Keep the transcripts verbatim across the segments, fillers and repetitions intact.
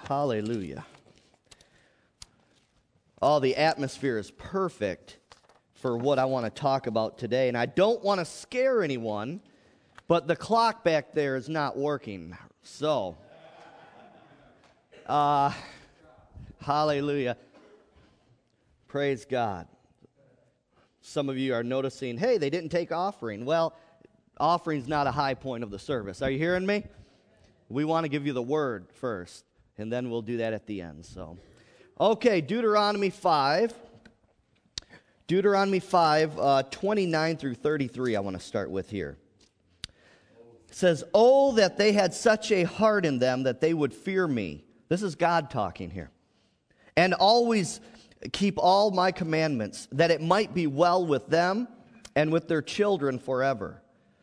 Hallelujah. Oh, the atmosphere is perfect for what I want to talk about today. And I don't want to scare anyone, but the clock back there is not working. So, uh, hallelujah. Praise God. Some of you are noticing, hey, they didn't take offering. Well, offering's not a high point of the service. Are you hearing me? We want to give you the word first, and then we'll do that at the end. So, okay, Deuteronomy five. Deuteronomy five, uh, twenty-nine through thirty-three, I want to start with here. It says, "Oh, that they had such a heart in them that they would fear me." This is God talking here. "And always keep all my commandments, that it might be well with them and with their children forever.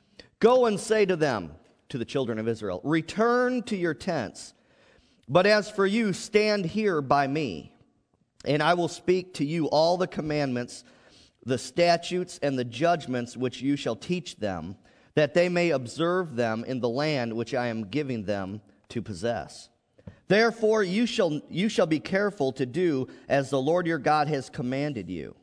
Go and say to them," to the children of Israel, "return to your tents. But as for you, stand here by me, and I will speak to you all the commandments, the statutes, and the judgments which you shall teach them, that they may observe them in the land which I am giving them to possess. Therefore you shall you shall be careful to do as the Lord your God has commanded you.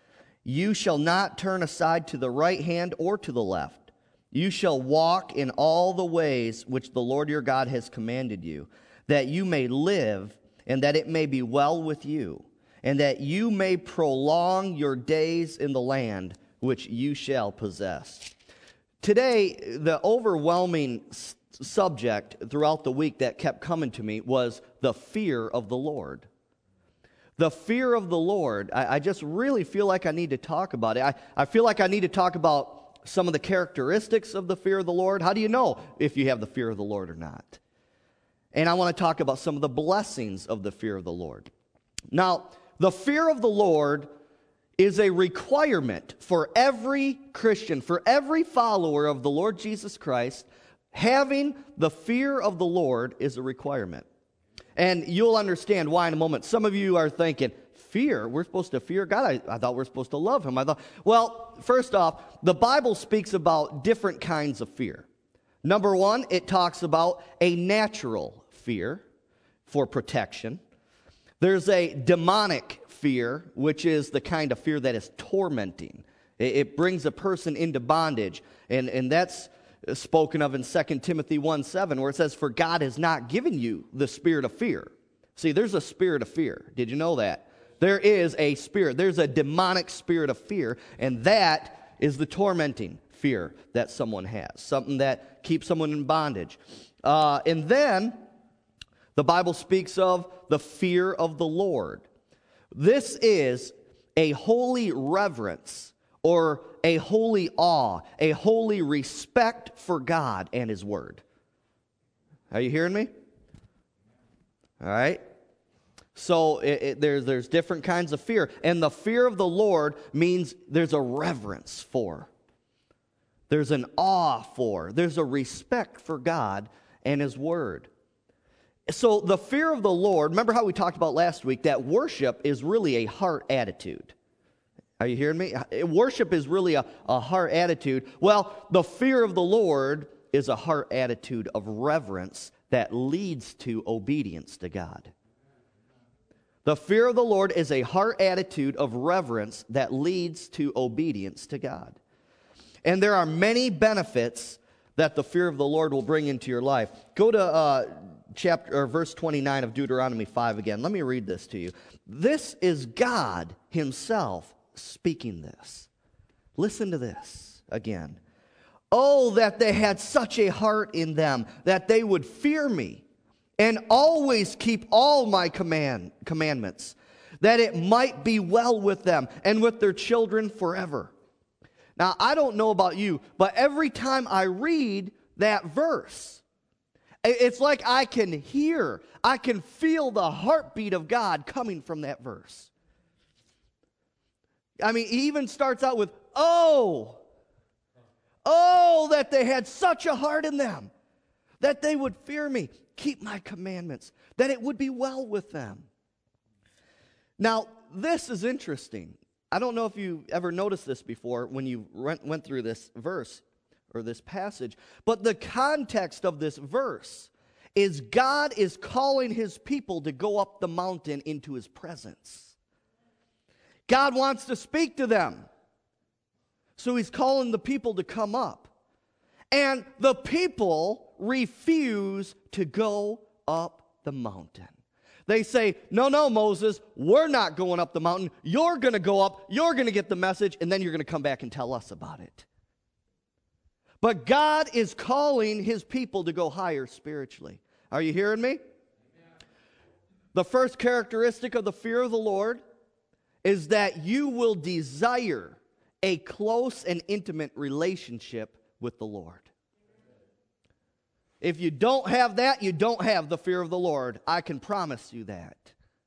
You shall not turn aside to the right hand or to the left. You shall walk in all the ways which the Lord your God has commanded you, that you may live, and that it may be well with you, and that you may prolong your days in the land which you shall possess." Today, the overwhelming s- subject throughout the week that kept coming to me was the fear of the Lord. The fear of the Lord. I, I just really feel like I need to talk about it. I, I feel like I need to talk about some of the characteristics of the fear of the Lord. How do you know if you have the fear of the Lord or not? And I want to talk about some of the blessings of the fear of the Lord. Now, the fear of the Lord is a requirement for every Christian, for every follower of the Lord Jesus Christ. Having the fear of the Lord is a requirement. And you'll understand why in a moment. Some of you are thinking, fear? We're supposed to fear God? I, I thought we're supposed to love Him. I thought, well, first off, the Bible speaks about different kinds of fear. Number one, it talks about a natural fear for protection. There's a demonic fear, which is the kind of fear that is tormenting. It, it brings a person into bondage. And, and that's spoken of in Second Timothy one seven, where it says, "For God has not given you the spirit of fear." See, there's a spirit of fear. Did you know that? There is a spirit. There's a demonic spirit of fear, and that is the tormenting fear that someone has, something that keeps someone in bondage. Uh, and then the Bible speaks of the fear of the Lord. This is a holy reverence or a holy awe, a holy respect for God and His Word. Are you hearing me? All right. So it, it, there's, there's different kinds of fear. And the fear of the Lord means there's a reverence for. There's an awe for. There's a respect for God and His Word. So the fear of the Lord, remember how we talked about last week, that worship is really a heart attitude. Are you hearing me? Worship is really a, a heart attitude. Well, the fear of the Lord is a heart attitude of reverence that leads to obedience to God. The fear of the Lord is a heart attitude of reverence that leads to obedience to God. And there are many benefits that the fear of the Lord will bring into your life. Go to uh, chapter or verse twenty-nine of Deuteronomy five again. Let me read this to you. This is God Himself speaking this. Listen to this again. "Oh, that they had such a heart in them, that they would fear me, and always keep all my command commandments, that it might be well with them and with their children forever." Now, I don't know about you, but every time I read that verse, it's like I can hear, I can feel the heartbeat of God coming from that verse. I mean, he even starts out with, "Oh, oh, that they had such a heart in them, that they would fear me, keep my commandments, that it would be well with them." Now, this is interesting. I don't know if you ever noticed this before when you went through this verse or this passage, but the context of this verse is God is calling his people to go up the mountain into his presence. God wants to speak to them. So he's calling the people to come up. And the people refuse to go up the mountain. They say, no, no, Moses, we're not going up the mountain. You're going to go up, you're going to get the message, and then you're going to come back and tell us about it. But God is calling his people to go higher spiritually. Are you hearing me? The first characteristic of the fear of the Lord is that you will desire a close and intimate relationship with the Lord. If you don't have that, you don't have the fear of the Lord. I can promise you that.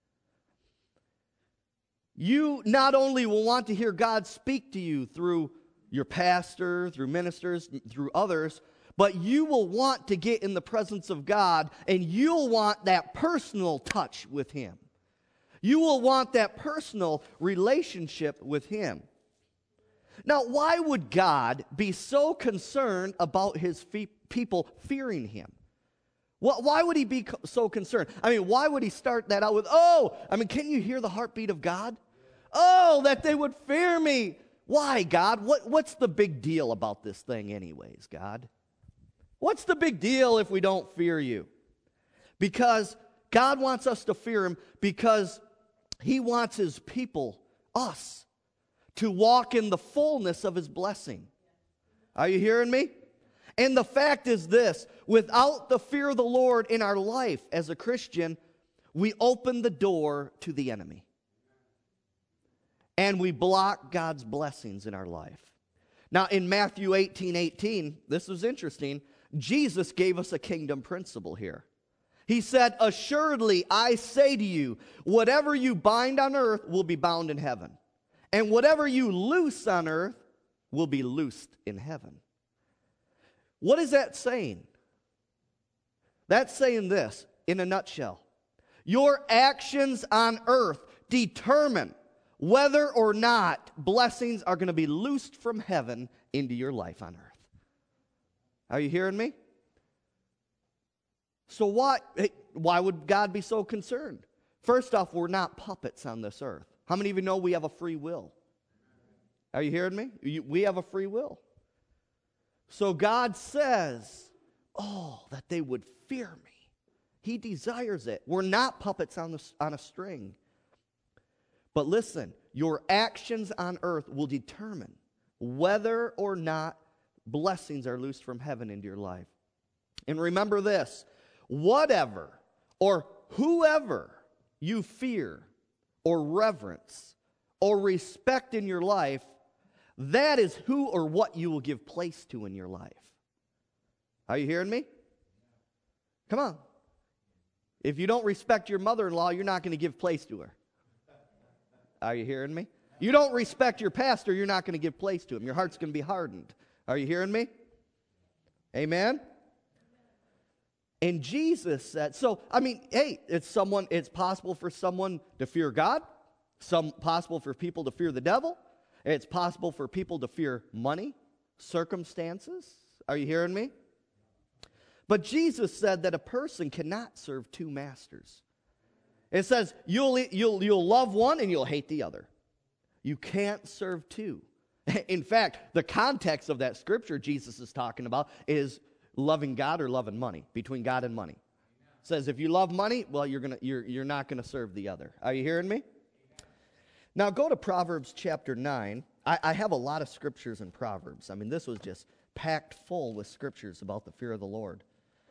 You not only will want to hear God speak to you through your pastor, through ministers, through others, but you will want to get in the presence of God, and you'll want that personal touch with him. You will want that personal relationship with him. Now, why would God be so concerned about his fe- people fearing him? Why would he be co- so concerned? I mean, why would he start that out with, oh, I mean, can you hear the heartbeat of God? Oh, that they would fear me. Why, God? What, what's the big deal about this thing anyways, God? What's the big deal if we don't fear you? Because God wants us to fear him because he wants his people, us, to walk in the fullness of his blessing. Are you hearing me? And the fact is this, without the fear of the Lord in our life as a Christian, we open the door to the enemy. And we block God's blessings in our life. Now in Matthew eighteen eighteen, this was interesting, Jesus gave us a kingdom principle here. He said, assuredly I say to you, whatever you bind on earth will be bound in heaven. And whatever you loose on earth will be loosed in heaven. What is that saying? That's saying this in a nutshell. Your actions on earth determine whether or not blessings are going to be loosed from heaven into your life on earth. Are you hearing me? So why, why would God be so concerned? First off, we're not puppets on this earth. How many of you know we have a free will? Are you hearing me? You, we have a free will. So God says, oh, that they would fear me. He desires it. We're not puppets on, the, on a string. But listen, your actions on earth will determine whether or not blessings are loosed from heaven into your life. And remember this, whatever or whoever you fear or reverence or respect in your life, that is who or what you will give place to in your life. Are you hearing me? Come on. If you don't respect your mother-in-law, you're not going to give place to her. Are you hearing me? You don't respect your pastor, you're not going to give place to him. Your heart's going to be hardened. Are you hearing me? Amen? And Jesus said, so, I mean, hey, it's someone, it's possible for someone to fear God, some possible for people to fear the devil, it's possible for people to fear money, circumstances. Are you hearing me? But Jesus said that a person cannot serve two masters. It says you'll, you'll, you'll love one and you'll hate the other. You can't serve two. In fact, the context of that scripture Jesus is talking about is loving God or loving money, between God and money. It says if you love money, well, you're gonna you're you're not gonna serve the other. Are you hearing me? Now go to Proverbs chapter nine. I, I have a lot of scriptures in Proverbs. I mean, this was just packed full with scriptures about the fear of the Lord.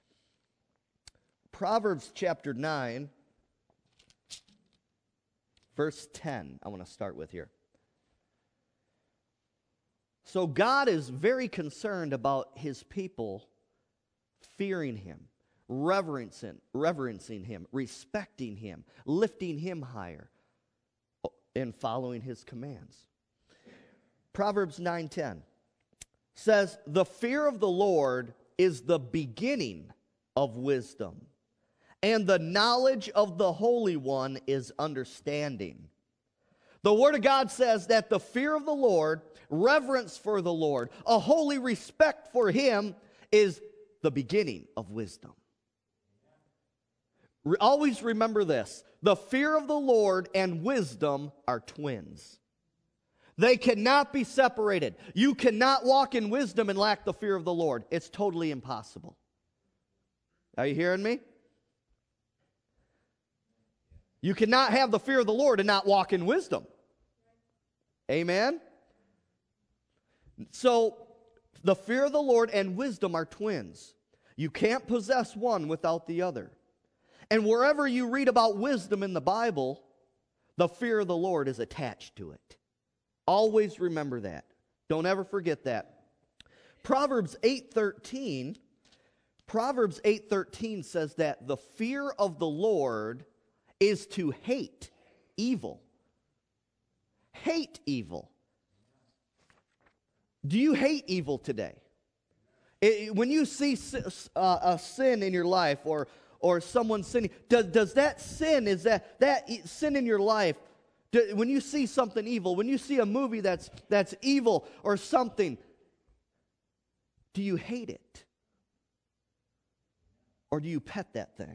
Proverbs chapter nine, verse ten, I want to start with here. So God is very concerned about his people fearing him, reverencing, reverencing him, respecting him, lifting him higher, and following his commands. Proverbs nine ten says, the fear of the Lord is the beginning of wisdom, and the knowledge of the Holy One is understanding. The Word of God says that the fear of the Lord, reverence for the Lord, a holy respect for him is the beginning of wisdom. Re- always remember this. The fear of the Lord and wisdom are twins. They cannot be separated. You cannot walk in wisdom and lack the fear of the Lord. It's totally impossible. Are you hearing me? You cannot have the fear of the Lord and not walk in wisdom. Amen? So, the fear of the Lord and wisdom are twins. You can't possess one without the other. And wherever you read about wisdom in the Bible, the fear of the Lord is attached to it. Always remember that. Don't ever forget that. Proverbs eight thirteen, Proverbs eight thirteen says that the fear of the Lord is to hate evil. Hate evil. Do you hate evil today? It, when you see uh, a sin in your life or or someone sinning, does, does that sin, is that, that sin in your life, do, when you see something evil, when you see a movie that's, that's evil or something, do you hate it? Or do you pet that thing?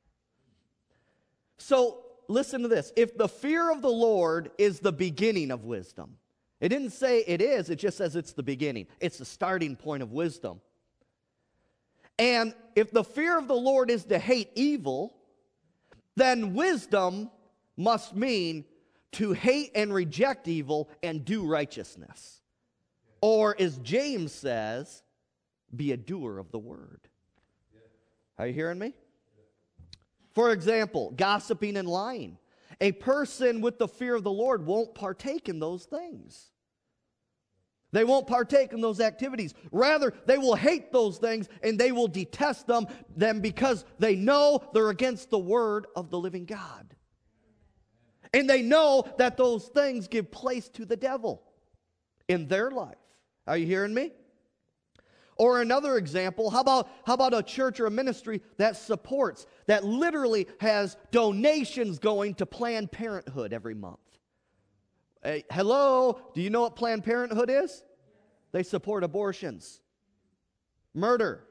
So, listen to this. If the fear of the Lord is the beginning of wisdom, it didn't say it is, it just says it's the beginning. It's the starting point of wisdom. And if the fear of the Lord is to hate evil, then wisdom must mean to hate and reject evil and do righteousness. Or, as James says, be a doer of the word. Are you hearing me? For example, gossiping and lying. A person with the fear of the Lord won't partake in those things. They won't partake in those activities. Rather, they will hate those things and they will detest them, them because they know they're against the word of the living God. And they know that those things give place to the devil in their life. Are you hearing me? Or another example, how about, how about a church or a ministry that supports, that literally has donations going to Planned Parenthood every month? Hey, hello, do you know what Planned Parenthood is? They support abortions, murder.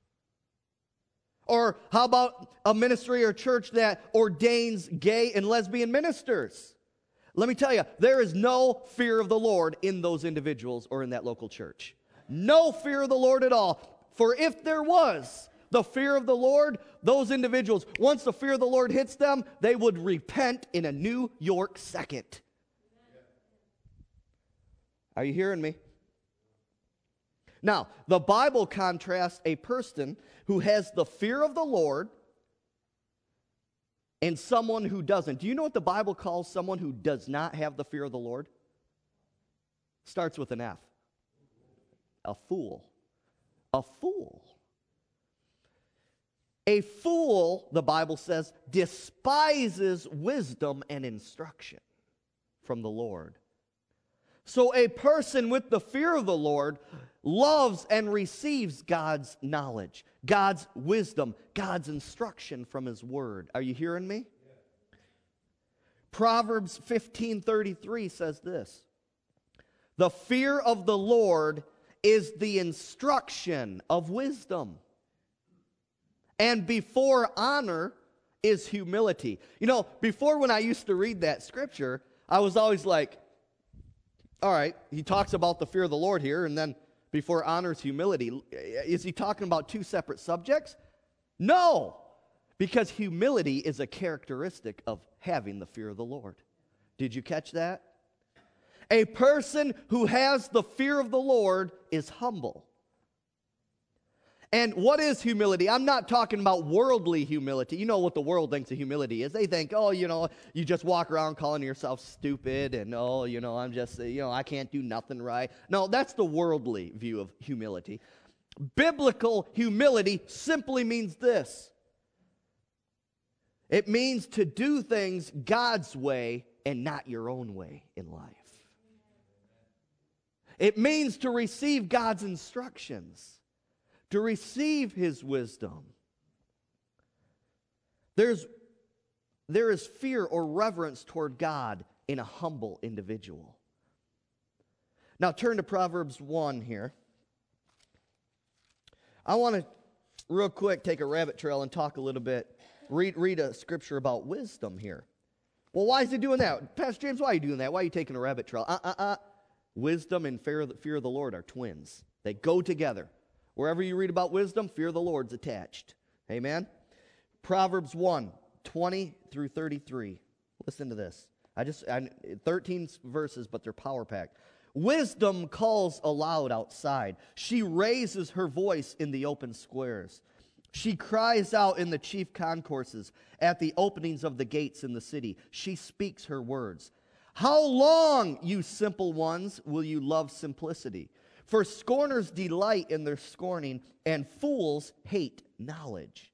Or how about a ministry or church that ordains gay and lesbian ministers? Let me tell you, there is no fear of the Lord in those individuals or in that local church. No fear of the Lord at all. For if there was the fear of the Lord, those individuals, once the fear of the Lord hits them, they would repent in a New York second. Are you hearing me? Now, the Bible contrasts a person who has the fear of the Lord and someone who doesn't. Do you know what the Bible calls someone who does not have the fear of the Lord? Starts with an F. A fool. A fool. A fool, the Bible says, despises wisdom and instruction from the Lord. So a person with the fear of the Lord loves and receives God's knowledge, God's wisdom, God's instruction from His Word. Are you hearing me? Yeah. Proverbs fifteen thirty-three says this: the fear of the Lord is the instruction of wisdom, and before honor is humility. You know, before when I used to read that scripture, I was always like, all right, he talks about the fear of the Lord here, and then before honor is humility. Is he talking about two separate subjects? No, because humility is a characteristic of having the fear of the Lord. Did you catch that? A person who has the fear of the Lord is humble. And what is humility? I'm not talking about worldly humility. You know what the world thinks of humility is. They think, oh, you know, you just walk around calling yourself stupid and, oh, you know, I'm just, you know, I can't do nothing right. No, that's the worldly view of humility. Biblical humility simply means this. It means to do things God's way and not your own way in life. It means to receive God's instructions, to receive His wisdom. There's, there is fear or reverence toward God in a humble individual. Now turn to Proverbs one here. I want to real quick take a rabbit trail and talk a little bit read, read a scripture about wisdom here. Well, why is he doing that? Pastor James, why are you doing that? Why are you taking a rabbit trail? Uh-uh-uh. Wisdom and fear of, the, fear of the Lord are twins. They go together. Wherever you read about wisdom, fear of the Lord's attached. Amen? Proverbs one, twenty through thirty-three. Listen to this. I just, I, thirteen verses, but they're power-packed. Wisdom calls aloud outside. She raises her voice in the open squares. She cries out in the chief concourses, at the openings of the gates in the city. She speaks her words. How long, you simple ones, will you love simplicity? For scorners delight in their scorning, and fools hate knowledge.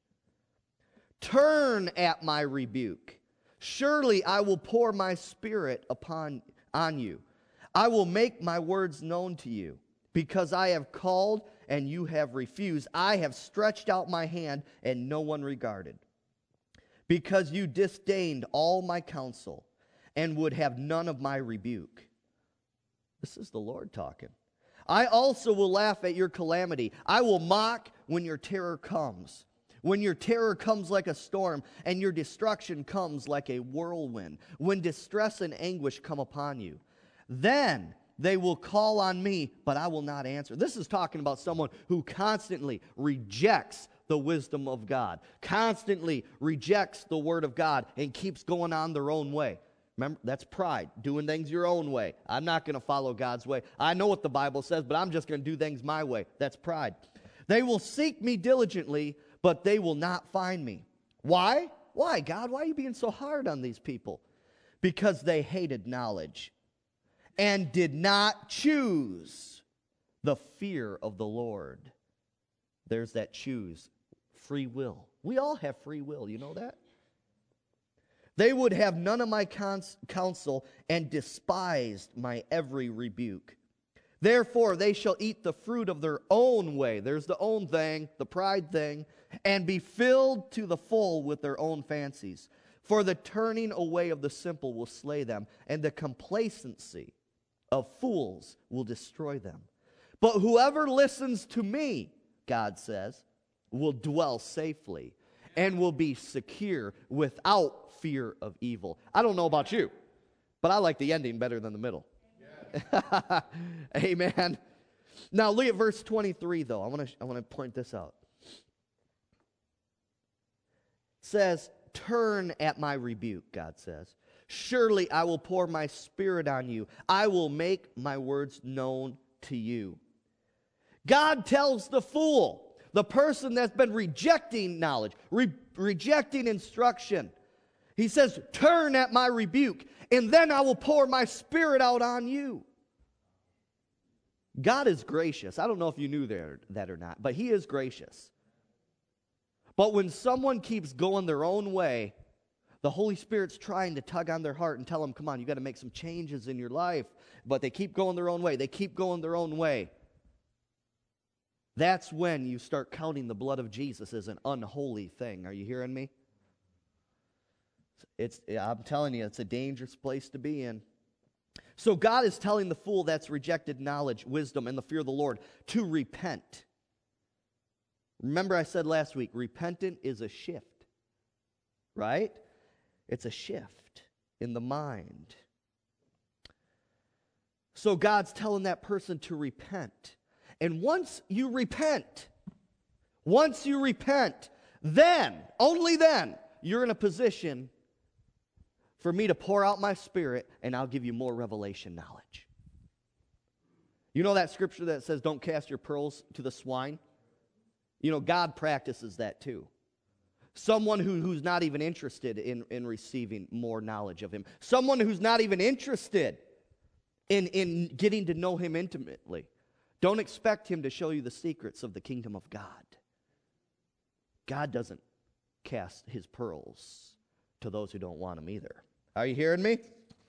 Turn at my rebuke. Surely I will pour my spirit upon on you. I will make my words known to you. Because I have called and you have refused. I have stretched out my hand and no one regarded. Because you disdained all my counsel and would have none of my rebuke. This is the Lord talking. I also will laugh at your calamity. I will mock when your terror comes. When your terror comes like a storm and your destruction comes like a whirlwind. When distress and anguish come upon you. Then they will call on me, but I will not answer. This is talking about someone who constantly rejects the wisdom of God, constantly rejects the word of God, and keeps going on their own way. Remember, that's pride, doing things your own way. I'm not going to follow God's way. I know what the Bible says, but I'm just going to do things my way. That's pride. They will seek me diligently, but they will not find me. Why? Why, God? Why are you being so hard on these people? Because they hated knowledge and did not choose the fear of the Lord. There's that choose, free will. We all have free will, you know that? They would have none of my cons- counsel and despised my every rebuke. Therefore they shall eat the fruit of their own way. There's the own thing, the pride thing, and be filled to the full with their own fancies. For the turning away of the simple will slay them, and the complacency of fools will destroy them. But whoever listens to me, God says, will dwell safely and will be secure without fear of evil. I don't know about you, but I like the ending better than the middle. Yeah. Amen. Now look at verse twenty-three, though. I want to I want to point this out. It says, turn at my rebuke, God says. Surely I will pour my spirit on you. I will make my words known to you. God tells the fool, the person that's been rejecting knowledge, re- rejecting instruction, he says, turn at my rebuke, and then I will pour my spirit out on you. God is gracious. I don't know if you knew that or not, but he is gracious. But when someone keeps going their own way, the Holy Spirit's trying to tug on their heart and tell them, come on, you got to make some changes in your life. But they keep going their own way. They keep going their own way. That's when you start counting the blood of Jesus as an unholy thing. Are you hearing me? It's, I'm telling you, it's a dangerous place to be in. So God is telling the fool that's rejected knowledge, wisdom, and the fear of the Lord to repent. Remember I said last week, repentant is a shift, right? It's a shift in the mind. So God's telling that person to repent. And once you repent, once you repent, then, only then, you're in a position for me to pour out my spirit and I'll give you more revelation knowledge. You know that scripture that says, don't cast your pearls to the swine? You know, God practices that too. Someone who, who's not even interested in, in receiving more knowledge of him. Someone who's not even interested in, in getting to know him intimately. Don't expect him to show you the secrets of the kingdom of God. God doesn't cast his pearls to those who don't want them either. Are you hearing me?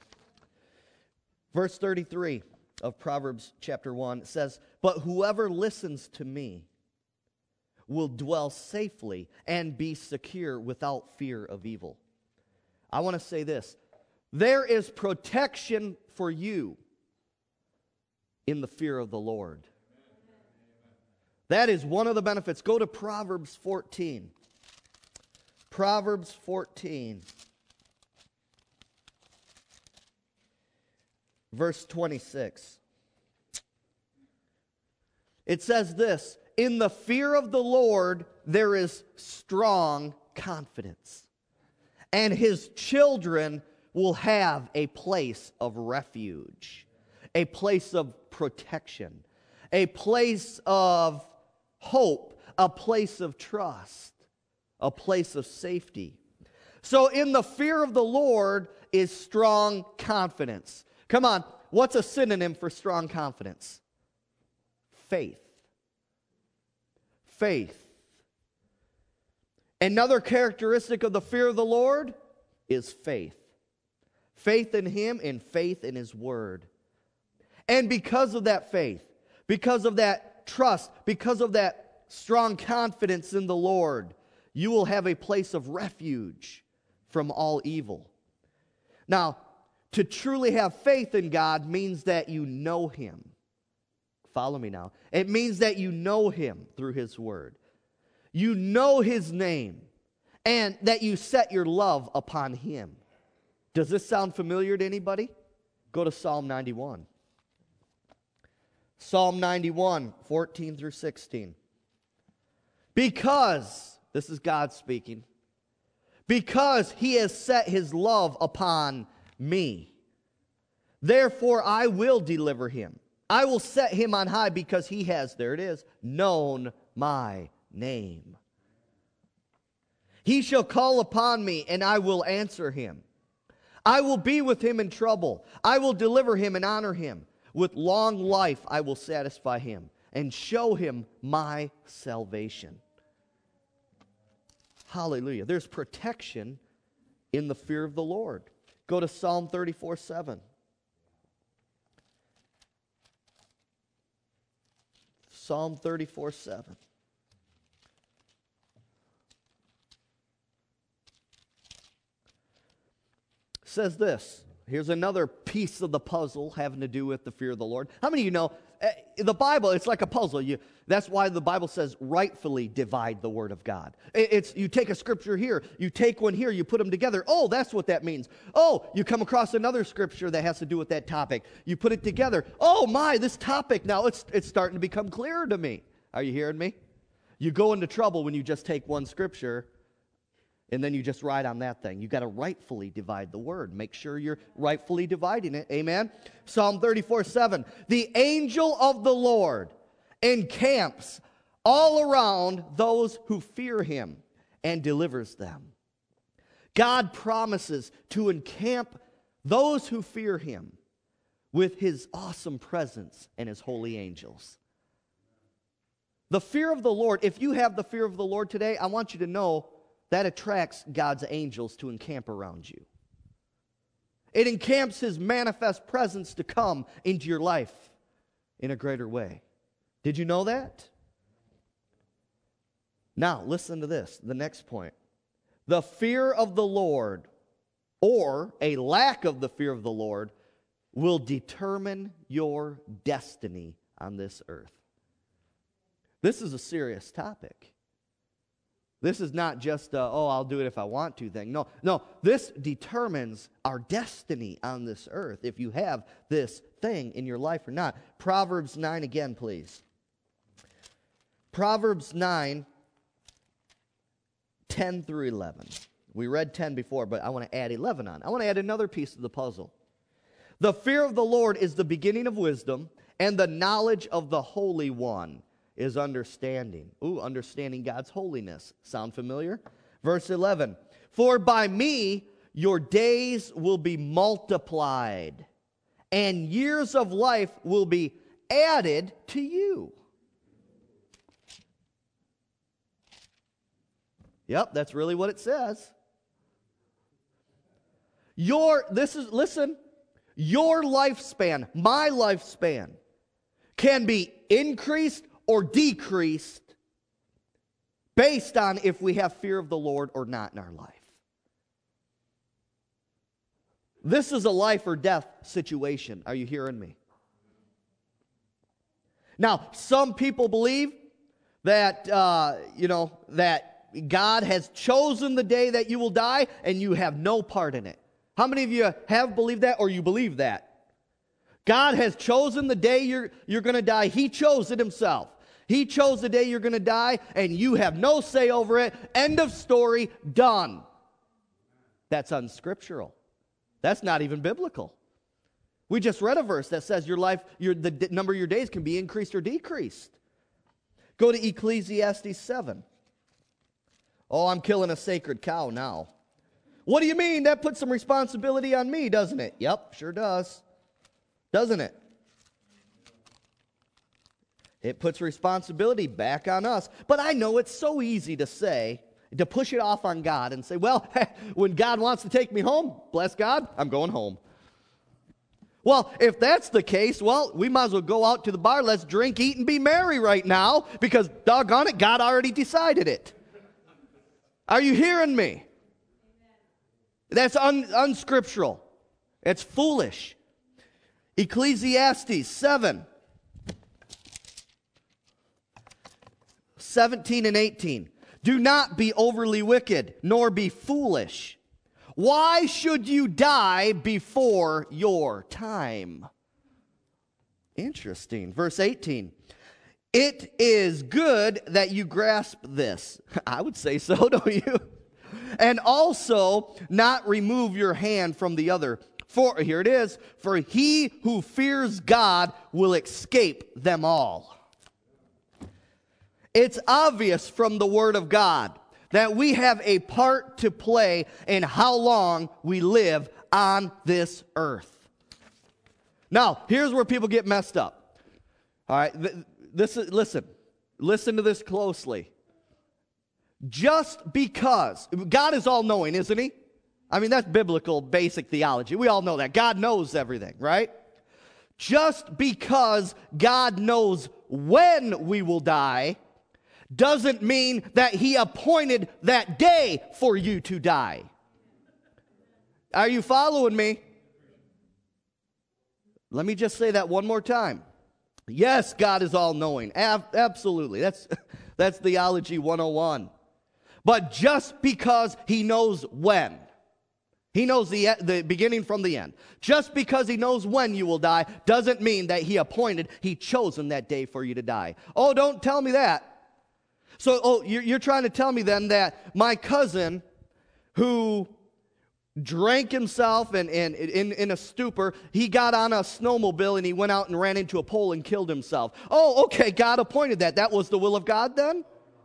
Verse thirty-three of Proverbs chapter one says, but whoever listens to me will dwell safely and be secure without fear of evil. I want to say this. There is protection for you in the fear of the Lord. That is one of the benefits. Go to Proverbs fourteen. Proverbs fourteen, verse twenty-six. It says this, "In the fear of the Lord there is strong confidence, and his children will have a place of refuge, a place of protection, a place of hope, a place of trust, a place of safety." So in the fear of the Lord is strong confidence. Come on, what's a synonym for strong confidence? Faith. Faith. Another characteristic of the fear of the Lord is faith. Faith in Him and faith in His Word. And because of that faith, because of that trust, because of that strong confidence in the Lord, you will have a place of refuge from all evil. Now, to truly have faith in God means that you know Him. Follow me now. It means that you know Him through His Word. You know His name, and that you set your love upon Him. Does this sound familiar to anybody? Go to Psalm ninety-one. Psalm ninety-one, fourteen through sixteen. Because, this is God speaking, because He has set His love upon me, therefore I will deliver him. I will set him on high because he has, there it is, known my name. He shall call upon me, and I will answer him. I will be with him in trouble. I will deliver him and honor him. With long life I will satisfy him and show him my salvation. Hallelujah. There's protection in the fear of the Lord. Go to Psalm thirty-four seven. Psalm thirty-four seven. Says this. Here's another piece of the puzzle having to do with the fear of the Lord. How many of you know, uh, the Bible, it's like a puzzle. You, that's why the Bible says rightfully divide the Word of God. It, it's you take a scripture here, you take one here, you put them together. Oh, that's what that means. Oh, you come across another scripture that has to do with that topic. You put it together. Oh my, this topic now, it's, it's starting to become clearer to me. Are you hearing me? You go into trouble when you just take one scripture and then you just ride on that thing. You've got to rightfully divide the word. Make sure you're rightfully dividing it. Amen? Psalm thirty-four seven. The angel of the Lord encamps all around those who fear him and delivers them. God promises to encamp those who fear him with his awesome presence and his holy angels. The fear of the Lord, if you have the fear of the Lord today, I want you to know that attracts God's angels to encamp around you. It encamps his manifest presence to come into your life in a greater way. Did you know that? Now, listen to this, the next point. The fear of the Lord, or a lack of the fear of the Lord, will determine your destiny on this earth. This is a serious topic. This is not just, a, oh, I'll do it if I want to thing. No, no, this determines our destiny on this earth, if you have this thing in your life or not. Proverbs nine again, please. Proverbs nine, ten through eleven. We read ten before, but I want to add eleven on. I want to add another piece of the puzzle. The fear of the Lord is the beginning of wisdom, and the knowledge of the Holy One is understanding. Ooh, understanding God's holiness. Sound familiar? Verse eleven. For by me your days will be multiplied, and years of life will be added to you. Yep, that's really what it says. Your, this is, listen, your lifespan, my lifespan, can be increased or decreased based on if we have fear of the Lord or not in our life. This is a life or death situation. Are you hearing me? Now, some people believe that, uh, you know, that that God has chosen the day that you will die and you have no part in it. How many of you have believed that or you believe that? God has chosen the day you're, you're going to die. He chose it himself. He chose the day you're going to die and you have no say over it. End of story, done. That's unscriptural. That's not even biblical. We just read a verse that says your life, your, the d- number of your days can be increased or decreased. Go to Ecclesiastes seven. Oh, I'm killing a sacred cow now. What do you mean? That puts some responsibility on me, doesn't it? Yep, sure does. Doesn't it? It puts responsibility back on us. But I know it's so easy to say, to push it off on God and say, well, when God wants to take me home, bless God, I'm going home. Well, if that's the case, well, we might as well go out to the bar, let's drink, eat, and be merry right now, because doggone it, God already decided it. Are you hearing me? That's un- unscriptural. It's foolish. Ecclesiastes seven, seventeen and eighteen. Do not be overly wicked, nor be foolish. Why should you die before your time? Interesting. Verse eighteen. It is good that you grasp this. I would say so, don't you? And also not remove your hand from the other. For, here it is, for he who fears God will escape them all. It's obvious from the Word of God that we have a part to play in how long we live on this earth. Now, here's where people get messed up. All right, this is, listen, listen to this closely. Just because, God is all-knowing, isn't he? I mean, that's biblical, basic theology. We all know that. God knows everything, right? Just because God knows when we will die doesn't mean that he appointed that day for you to die. Are you following me? Let me just say that one more time. Yes, God is all-knowing. Ab- absolutely. That's, that's theology one oh one. But just because he knows when, he knows the, the beginning from the end. Just because he knows when you will die doesn't mean that he appointed, he chosen that day for you to die. Oh, don't tell me that. So, oh, you're, you're trying to tell me then that my cousin who drank himself and, and in, in a stupor, he got on a snowmobile and he went out and ran into a pole and killed himself. Oh, okay, God appointed that. That was the will of God then?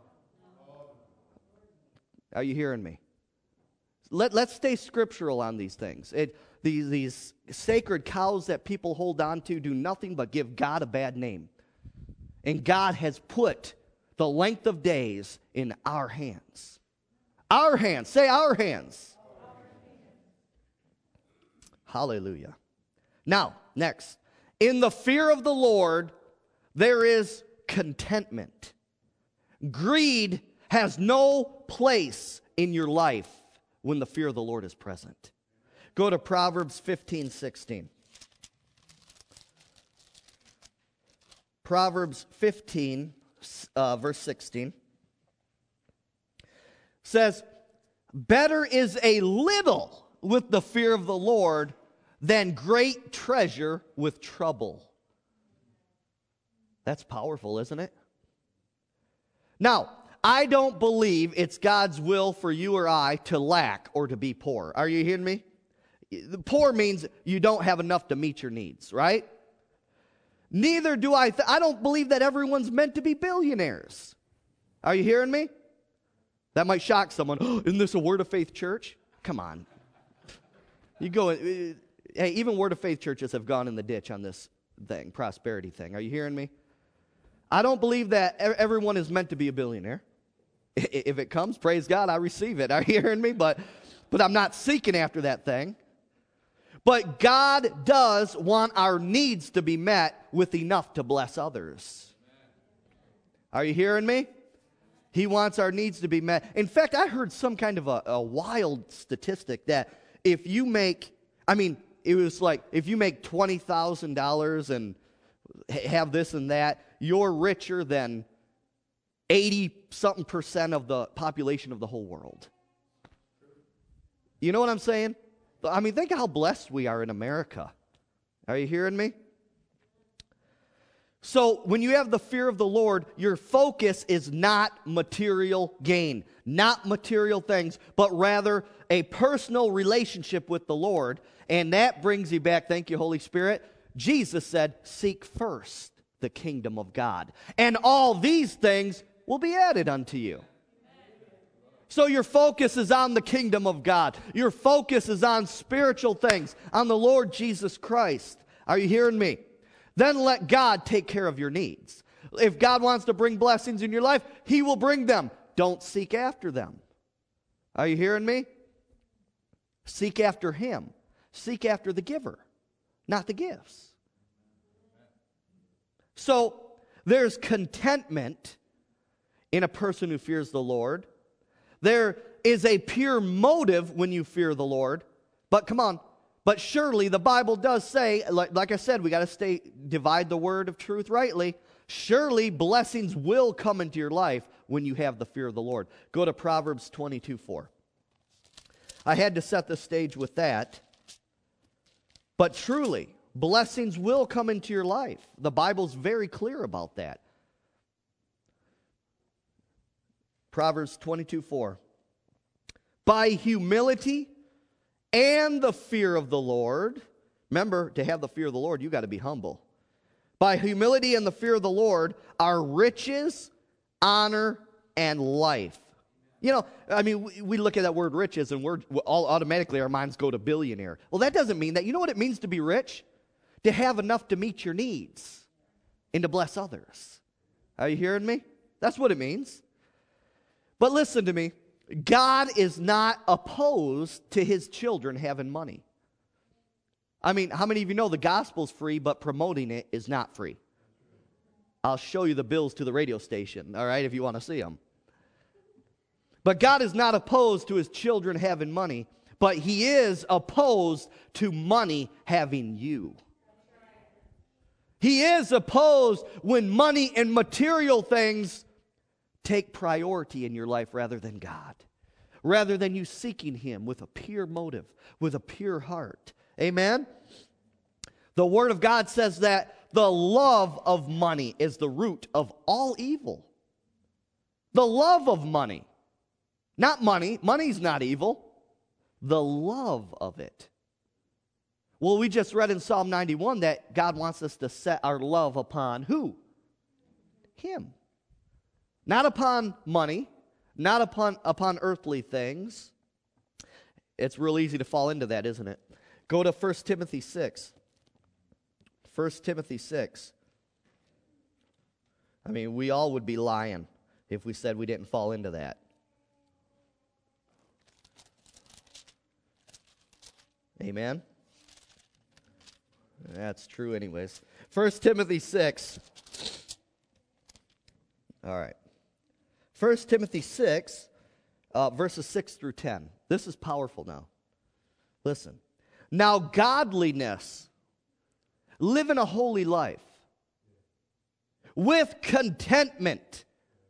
Are you hearing me? Let, let's stay scriptural on these things. It, these, these sacred cows that people hold on to do nothing but give God a bad name. And God has put the length of days in our hands. Our hands. Say our hands. Hallelujah. Now, next. In the fear of the Lord, there is contentment. Greed has no place in your life when the fear of the Lord is present. Go to Proverbs fifteen sixteen. Proverbs fifteen, uh, verse sixteen says, better is a little with the fear of the Lord than great treasure with trouble. That's powerful, isn't it? Now, I don't believe it's God's will for you or I to lack or to be poor. Are you hearing me? The poor means you don't have enough to meet your needs, right? Neither do I. Th- I don't believe that everyone's meant to be billionaires. Are you hearing me? That might shock someone. Oh, isn't this a Word of Faith church? Come on. You go. Uh, hey, even Word of Faith churches have gone in the ditch on this thing, prosperity thing. Are you hearing me? I don't believe that everyone is meant to be a billionaire. If it comes, praise God, I receive it. Are you hearing me? But, but I'm not seeking after that thing. But God does want our needs to be met with enough to bless others. Are you hearing me? He wants our needs to be met. In fact, I heard some kind of a, a wild statistic that if you make, I mean, it was like if you make twenty thousand dollars and have this and that, you're richer than eighty something percent of the population of the whole world. You know what I'm saying? I mean, think of how blessed we are in America. Are you hearing me? So when you have the fear of the Lord, your focus is not material gain, not material things, but rather a personal relationship with the Lord. And that brings you back, thank you, Holy Spirit. Jesus said, seek first the kingdom of God, and all these things will be added unto you. So your focus is on the kingdom of God. Your focus is on spiritual things, on the Lord Jesus Christ. Are you hearing me? Then let God take care of your needs. If God wants to bring blessings in your life, He will bring them. Don't seek after them. Are you hearing me? Seek after Him. Seek after the giver, not the gifts. So there's contentment in a person who fears the Lord. There is a pure motive when you fear the Lord. But come on. But surely the Bible does say, like, like I said, we got to stay, divide the word of truth rightly. Surely blessings will come into your life when you have the fear of the Lord. Go to Proverbs twenty-two four. I had to set the stage with that. But truly, blessings will come into your life. The Bible's very clear about that. Proverbs twenty-two four. By humility and the fear of the Lord. Remember, to have the fear of the Lord, you got to be humble. By humility and the fear of the Lord are riches, honor, and life. You know, I mean, we, we look at that word riches and we're all automatically our minds go to billionaire. Well, that doesn't mean that. You know what it means to be rich? To have enough to meet your needs and to bless others. Are you hearing me? That's what it means. But listen to me. God is not opposed to His children having money. I mean, how many of you know the gospel's free, but promoting it is not free? I'll show you the bills to the radio station, all right, if you want to see them. But God is not opposed to His children having money, but He is opposed to money having you. He is opposed when money and material things take priority in your life rather than God, rather than you seeking Him with a pure motive, with a pure heart. Amen? The Word of God says that the love of money is the root of all evil. The love of money. Not money. Money's not evil. The love of it. Well, we just read in Psalm ninety-one that God wants us to set our love upon who? Him. Not upon money, not upon, upon earthly things. It's real easy to fall into that, isn't it? Go to First Timothy six. First Timothy six. I mean, we all would be lying if we said we didn't fall into that. Amen? That's true anyways. First Timothy six. All right. First Timothy six, uh, verses six through ten. This is powerful now. Listen. Now godliness, living a holy life, with contentment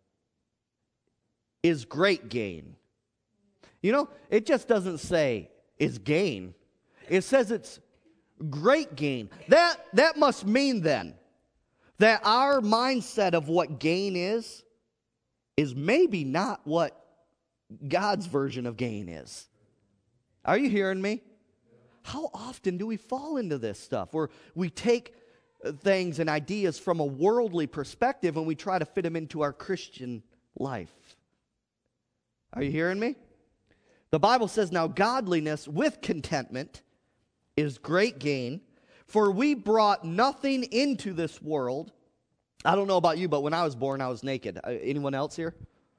is great gain. You know, it just doesn't say is gain. It says it's great gain. That, that must mean then that our mindset of what gain is, is maybe not what God's version of gain is. Are you hearing me? How often do we fall into this stuff where we take things and ideas from a worldly perspective and we try to fit them into our Christian life? Are you hearing me? The Bible says, now godliness with contentment is great gain, for we brought nothing into this world. I don't know about you, but when I was born, I was naked. Uh, anyone else here?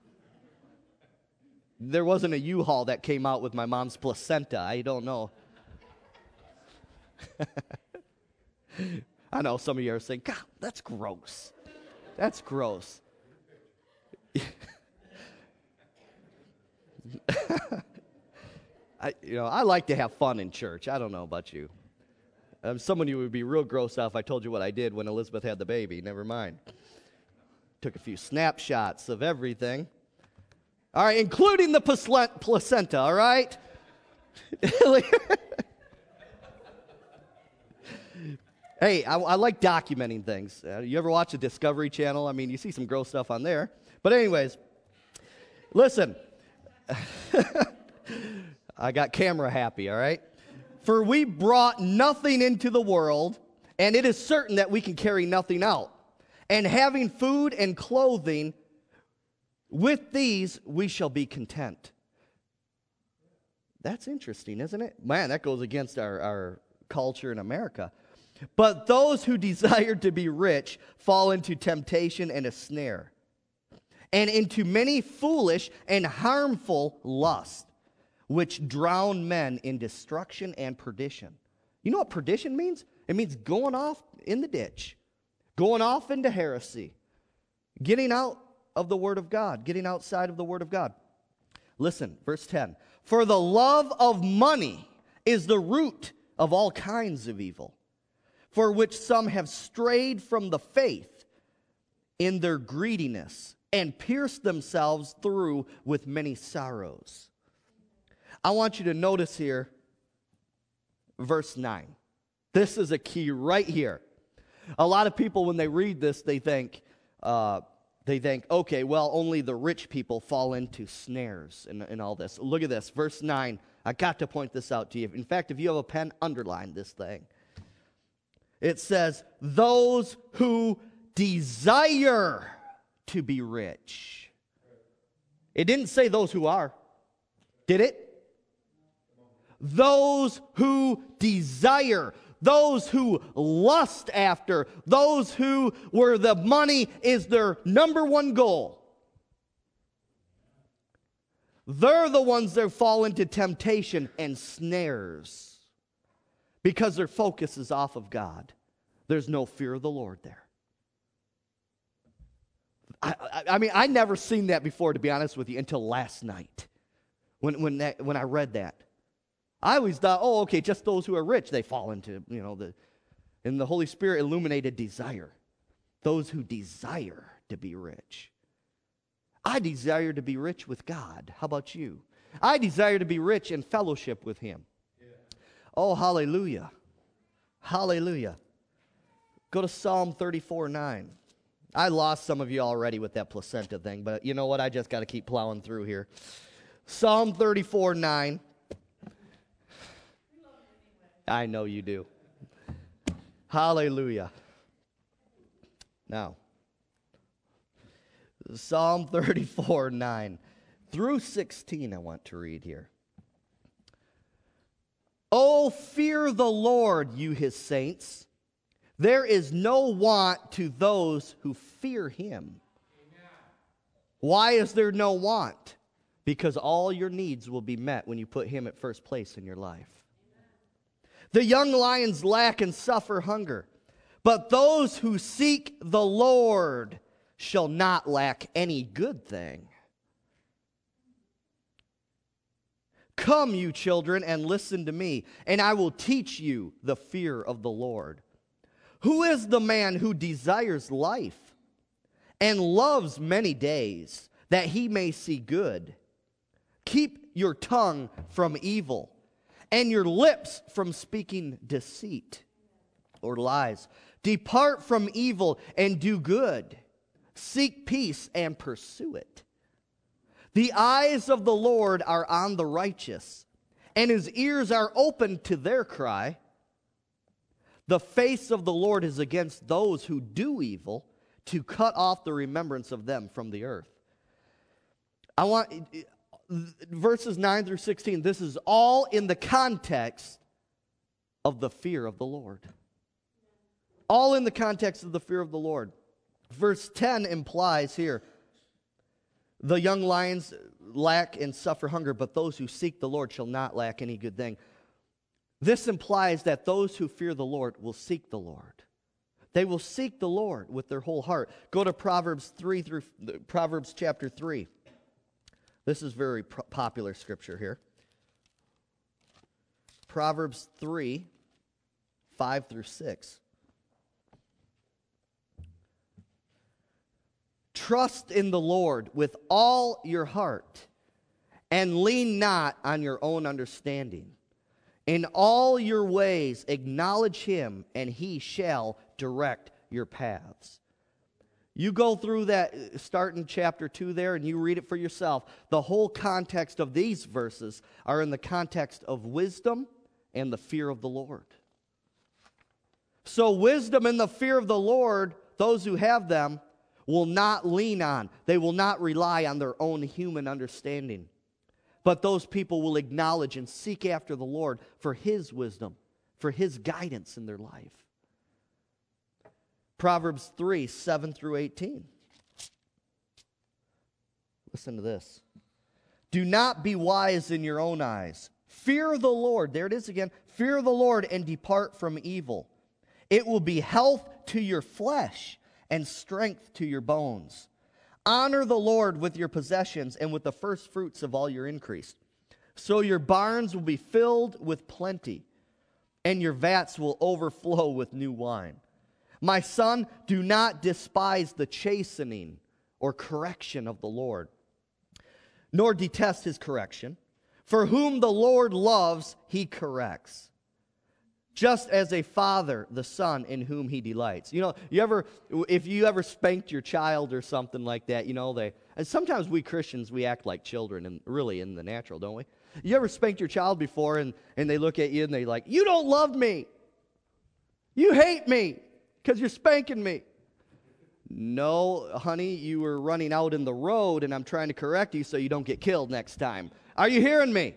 There wasn't a U-Haul that came out with my mom's placenta. I don't know. I know some of you are saying, God, that's gross. That's gross. I, you know, I like to have fun in church. I don't know about you. Um, some of you would be real grossed out if I told you what I did when Elizabeth had the baby. Never mind. Took a few snapshots of everything. All right, including the placent- placenta, all right? Hey, I, I like documenting things. Uh, you ever watch the Discovery Channel? I mean, you see some gross stuff on there. But anyways, listen. I got camera happy, all right? For we brought nothing into the world, and it is certain that we can carry nothing out. And having food and clothing, with these we shall be content. That's interesting, isn't it? Man, that goes against our, our culture in America. But those who desire to be rich fall into temptation and a snare, and into many foolish and harmful lusts, which drown men in destruction and perdition. You know what perdition means? It means going off in the ditch, going off into heresy, getting out of the Word of God, getting outside of the Word of God. Listen, verse ten. For the love of money is the root of all kinds of evil, for which some have strayed from the faith in their greediness and pierced themselves through with many sorrows. I want you to notice here, verse nine. This is a key right here. A lot of people, when they read this, they think, uh, they think, okay, well, only the rich people fall into snares and, and all this. Look at this, verse nine. I got to point this out to you. In fact, if you have a pen, underline this thing. It says, those who desire to be rich. It didn't say those who are. Did it? Those who desire, those who lust after, those who where the money is their number one goal. They're the ones that fall into temptation and snares because their focus is off of God. There's no fear of the Lord there. I, I, I mean, I never seen that before, to be honest with you, until last night when when that, when I read that. I always thought, oh, okay, just those who are rich, they fall into, you know, the, and the Holy Spirit illuminated desire. Those who desire to be rich. I desire to be rich with God. How about you? I desire to be rich in fellowship with Him. Yeah. Oh, hallelujah. Hallelujah. Go to Psalm thirty-four nine. I lost some of you already with that placenta thing, but you know what? I just got to keep plowing through here. Psalm thirty-four nine. I know you do. Hallelujah. Now, Psalm thirty-four nine through sixteen I want to read here. Oh, fear the Lord, you His saints. There is no want to those who fear Him. Amen. Why is there no want? Because all your needs will be met when you put Him at first place in your life. The young lions lack and suffer hunger, but those who seek the Lord shall not lack any good thing. Come, you children, and listen to me, and I will teach you the fear of the Lord. Who is the man who desires life and loves many days, that he may see good? Keep your tongue from evil, and your lips from speaking deceit or lies. Depart from evil and do good. Seek peace and pursue it. The eyes of the Lord are on the righteous, and His ears are open to their cry. The face of the Lord is against those who do evil, to cut off the remembrance of them from the earth. I want verses nine through sixteen, this is all in the context of the fear of the Lord. All in the context of the fear of the Lord. Verse ten implies here, the young lions lack and suffer hunger, but those who seek the Lord shall not lack any good thing. This implies that those who fear the Lord will seek the Lord. They will seek the Lord with their whole heart. Go to Proverbs three through Proverbs chapter three. This is very pro- popular scripture here. Proverbs three, five through six. trust in the Lord with all your heart, and lean not on your own understanding. In all your ways acknowledge him, and he shall direct your paths. You go through that, start in chapter two there, and you read it for yourself. The whole context of these verses are in the context of wisdom and the fear of the Lord. So wisdom and the fear of the Lord, those who have them, will not lean on. They will not rely on their own human understanding. But those people will acknowledge and seek after the Lord for his wisdom, for his guidance in their life. Proverbs three, seven through eighteen. Listen to this. Do not be wise in your own eyes. Fear the Lord. There it is again. Fear the Lord and depart from evil. It will be health to your flesh and strength to your bones. Honor the Lord with your possessions and with the first fruits of all your increase. So your barns will be filled with plenty, and your vats will overflow with new wine. My son, do not despise the chastening or correction of the Lord, nor detest his correction. For whom the Lord loves, he corrects, just as a father the son in whom he delights. You know, you ever, if you ever spanked your child or something like that, you know, they, and sometimes we Christians, we act like children, and really in the natural, don't we? You ever spanked your child before, and, and they look at you and they like, you don't love me. You hate me because you're spanking me. No, honey, you were running out in the road, and I'm trying to correct you so you don't get killed next time. Are you hearing me?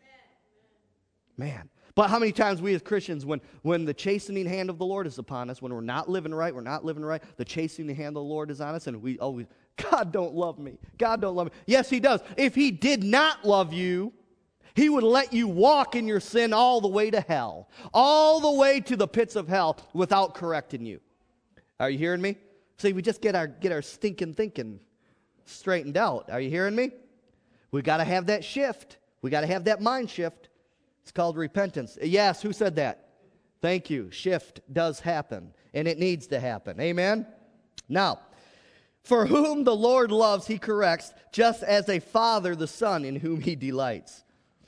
Man. But how many times we as Christians, when, when the chastening hand of the Lord is upon us, when we're not living right, we're not living right, the chastening hand of the Lord is on us, and we always, God don't love me. God don't love me. Yes, he does. If he did not love you, he would let you walk in your sin all the way to hell, all the way to the pits of hell without correcting you. Are you hearing me? See, we just get our, get our stinking thinking straightened out. Are you hearing me? We got to have that shift. We got to have that mind shift. It's called repentance. Yes, who said that? Thank you. Shift does happen, and it needs to happen. Amen? Now, for whom the Lord loves, he corrects, just as a father the son in whom he delights.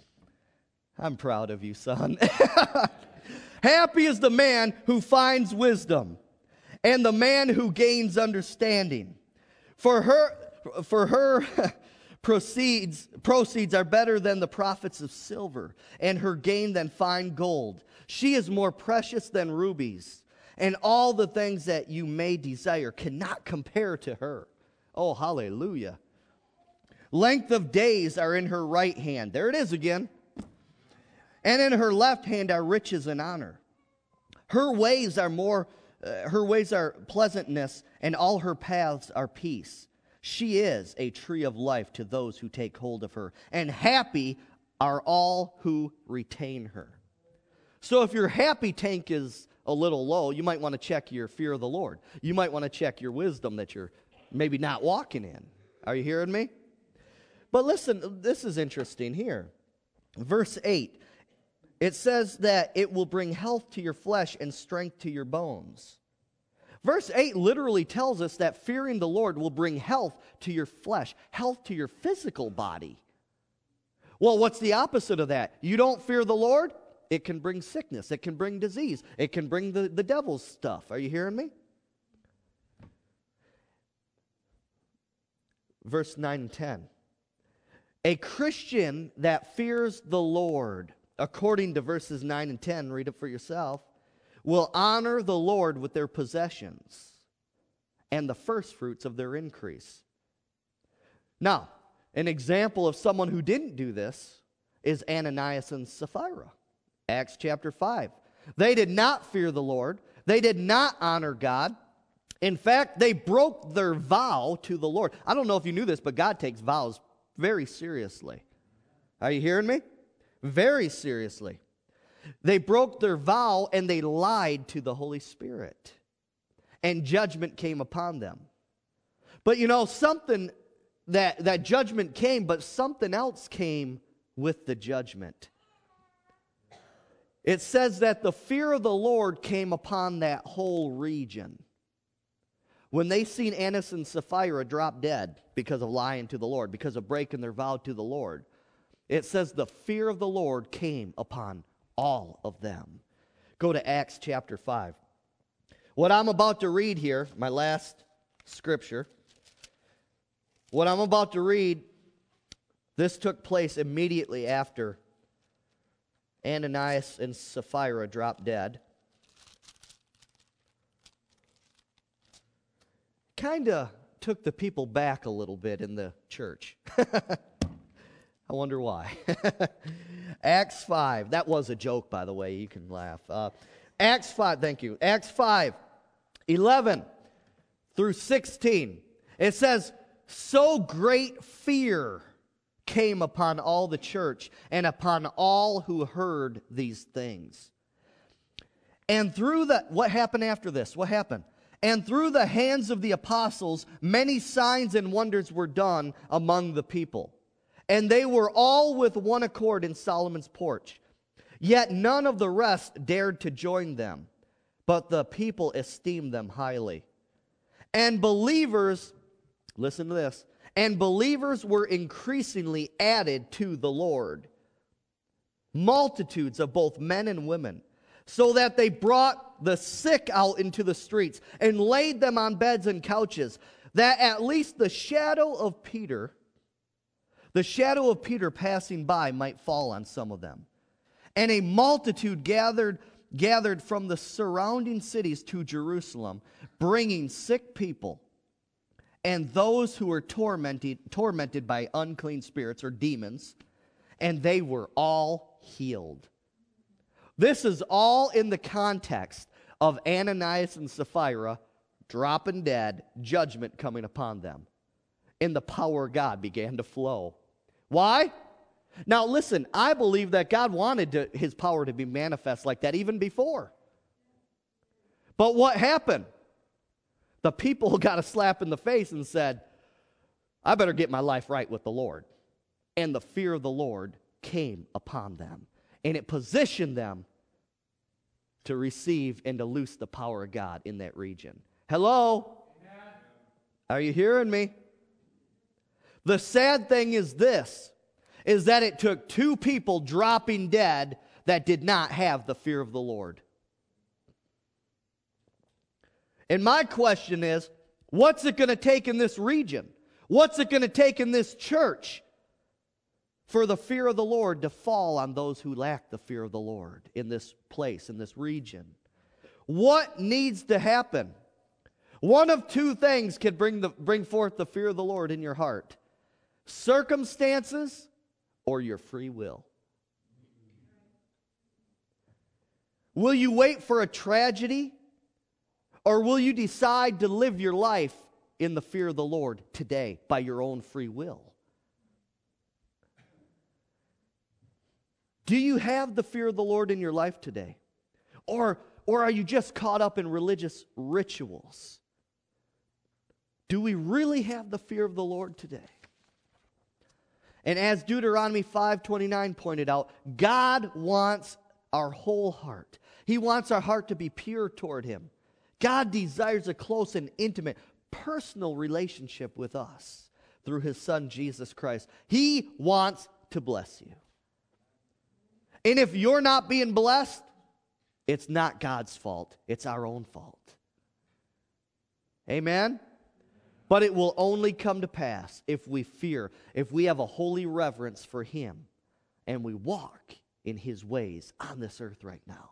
I'm proud of you, son. Happy is the man who finds wisdom, and the man who gains understanding. For her, for her... Proceeds, proceeds are better than the profits of silver, and her gain than fine gold. She is more precious than rubies, and all the things that you may desire cannot compare to her. Oh, hallelujah. Length of days are in her right hand. There it is again. And in her left hand are riches and honor. Her ways are more, uh, her ways are pleasantness, and all her paths are peace. She is a tree of life to those who take hold of her, and happy are all who retain her. So if your happy tank is a little low, you might want to check your fear of the Lord. You might want to check your wisdom that you're maybe not walking in. Are you hearing me? But listen, this is interesting here. Verse eight, it says that it will bring health to your flesh and strength to your bones. Verse eight literally tells us that fearing the Lord will bring health to your flesh, health to your physical body. Well, what's the opposite of that? You don't fear the Lord? It can bring sickness. It can bring disease. It can bring the, the devil's stuff. Are you hearing me? Verse nine and ten. A Christian that fears the Lord, according to verses nine and ten, read it for yourself, will honor the Lord with their possessions and the first fruits of their increase. Now, an example of someone who didn't do this is Ananias and Sapphira. Acts chapter five. They did not fear the Lord. They did not honor God. In fact, they broke their vow to the Lord. I don't know if you knew this, but God takes vows very seriously. Are you hearing me? Very seriously. They broke their vow and they lied to the Holy Spirit. And judgment came upon them. But you know, something, that, that judgment came, but something else came with the judgment. It says that the fear of the Lord came upon that whole region. when they seen Ananias and Sapphira drop dead because of lying to the Lord, because of breaking their vow to the Lord, it says the fear of the Lord came upon all of them. Go to Acts chapter five. What I'm about to read here, my last scripture, what I'm about to read, this took place immediately after Ananias and Sapphira dropped dead. Kind of took the people back a little bit in the church. I wonder why. Acts five. That was a joke, by the way. You can laugh. Uh, Acts five. Thank you. Acts five, eleven through sixteen. It says, so great fear came upon all the church and upon all who heard these things. And through the, what happened after this? What happened? And through the hands of the apostles, many signs and wonders were done among the people. And they were all with one accord in Solomon's porch. Yet none of the rest dared to join them, but the people esteemed them highly. And believers, listen to this, and believers were increasingly added to the Lord, multitudes of both men and women, so that they brought the sick out into the streets and laid them on beds and couches, that at least the shadow of Peter, the shadow of Peter passing by might fall on some of them. And a multitude gathered gathered from the surrounding cities to Jerusalem, bringing sick people and those who were tormented, tormented by unclean spirits or demons, and they were all healed. This is all in the context of Ananias and Sapphira dropping dead, judgment coming upon them. And the power of God began to flow. Why? Now listen, I believe that God wanted to, his power to be manifest like that even before. But what happened? The people got a slap in the face and said, I better get my life right with the Lord. And the fear of the Lord came upon them. And it positioned them to receive and to loose the power of God in that region. Hello? Amen. Are you hearing me? The sad thing is this, is that it took two people dropping dead that did not have the fear of the Lord. And my question is, what's it going to take in this region? What's it going to take in this church for the fear of the Lord to fall on those who lack the fear of the Lord in this place, in this region? What needs to happen? One of two things can bring, the, bring forth the fear of the Lord in your heart. Circumstances or your free will. Will you wait for a tragedy? Or will you decide to live your life in the fear of the Lord today by your own free will? Do you have the fear of the Lord in your life today? Or, or are you just caught up in religious rituals? Do we really have the fear of the Lord today? And as Deuteronomy five twenty-nine pointed out, God wants our whole heart. He wants our heart to be pure toward Him. God desires a close and intimate, personal relationship with us through His Son, Jesus Christ. He wants to bless you. And if you're not being blessed, it's not God's fault. It's our own fault. Amen? But it will only come to pass if we fear, if we have a holy reverence for Him, and we walk in His ways on this earth right now.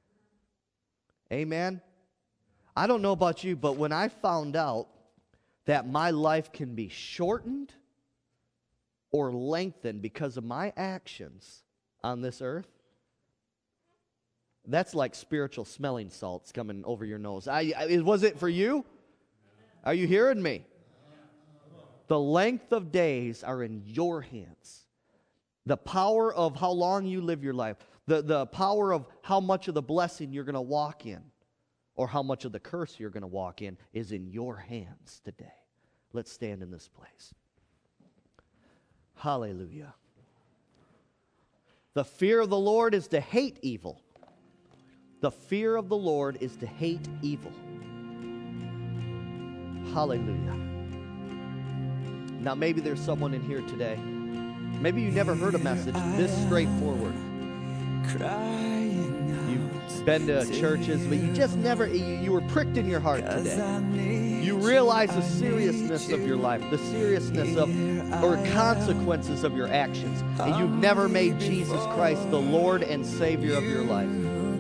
Amen? I don't know about you, but when I found out that my life can be shortened or lengthened because of my actions on this earth, that's like spiritual smelling salts coming over your nose. I, I, was it for you? Are you hearing me? The length of days are in your hands. The power of how long you live your life, the, the power of how much of the blessing you're going to walk in, or how much of the curse you're going to walk in, is in your hands today. Let's stand in this place. Hallelujah. The fear of the Lord is to hate evil. The fear of the Lord is to hate evil. Hallelujah. Now maybe there's someone in here today. Maybe you never heard a message this straightforward. You've been to churches, but you just never, you, you were pricked in your heart today. You realize the seriousness of your life, the seriousness of, or consequences of your actions. And you've never made Jesus Christ the Lord and Savior of your life.